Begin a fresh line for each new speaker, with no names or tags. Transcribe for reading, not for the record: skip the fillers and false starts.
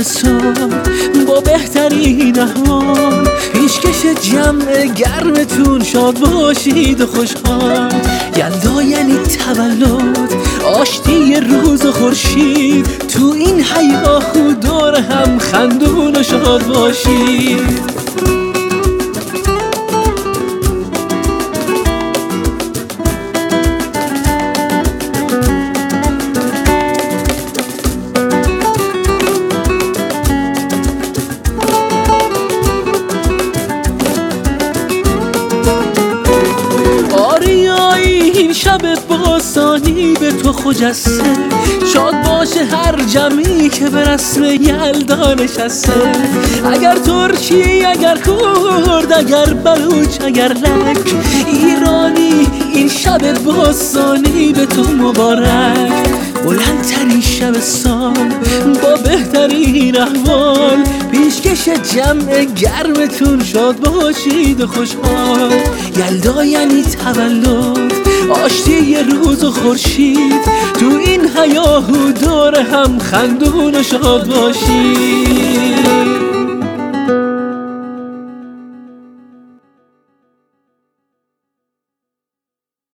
سال با بهترین احوال، پیشکش جمع گرمتون شاد باشید و خوشحال. یلدا یعنی تولد، آشتی روز و خورشید، تو این هیاهو دور هم خندون و شاد باشید. شب باستانی به تو خجسته، شاد باشه هر جمعی که به رسم یلدا نشسته. اگر ترکی، اگر کرد، اگر بلوچ، اگر لک، ایرانی این شب باستانی به تو مبارک. بلندترین شب سال با بهترین احوال، پیشکش جمع گرمتون شاد باشید و خوشحال. یلدا یعنی تولد، آشتی روز و خورشید، تو این هیاهو دور هم خندون و شاد باشید.